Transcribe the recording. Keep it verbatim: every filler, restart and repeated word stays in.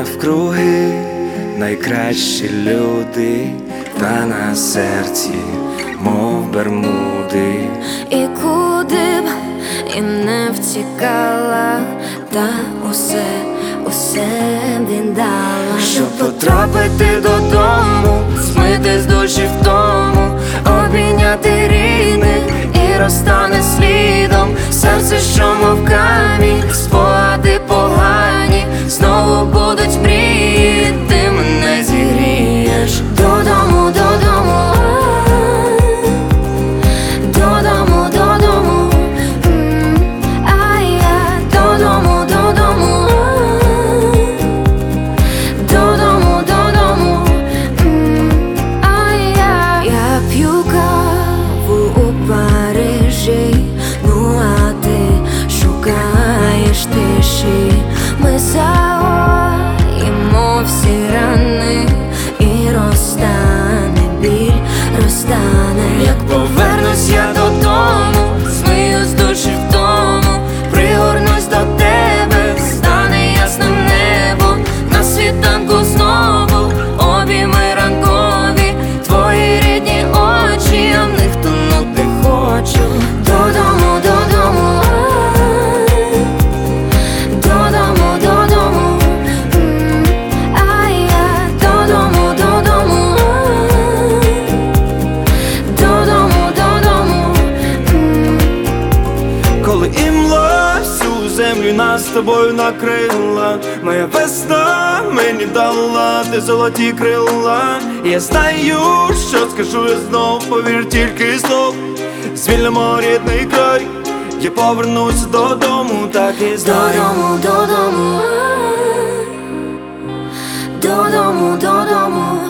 навкруги найкращі люди, та на серці, мов бермуди. І куди б і не втікала, та усе, усе віддала, щоб потрапити додому, змити з душі втому, обійняти рідних і розтане слідом серце, що мов камінь, спогади погані знову будуть мрії, ти мене зігрієш. Додому, додому, додому, додому, а я додому, додому, додому, додому, а я Я п'ю каву у Парижі, ну а ти шукаєш тиші. Ми загоїмо всі рани, і розтане біль, розтане. Як повернусь я додому, змию з душі втому, пригорнусь до тебе, стане ясним небо, на світанку знову обійми ранкові, твої рідні очі, я в них тонути хочу. Додому, додому, додому, додому, а я додому, додому, додому, додому. Коли імла всю землю нас з тобою накрила, моя весна мені дала ти золоті крила. Я знаю, що скажу я знов, повір тільки знов, звільнимо рідний край, я повернусь додому, так і знаю. Додому, додому, додому, додому.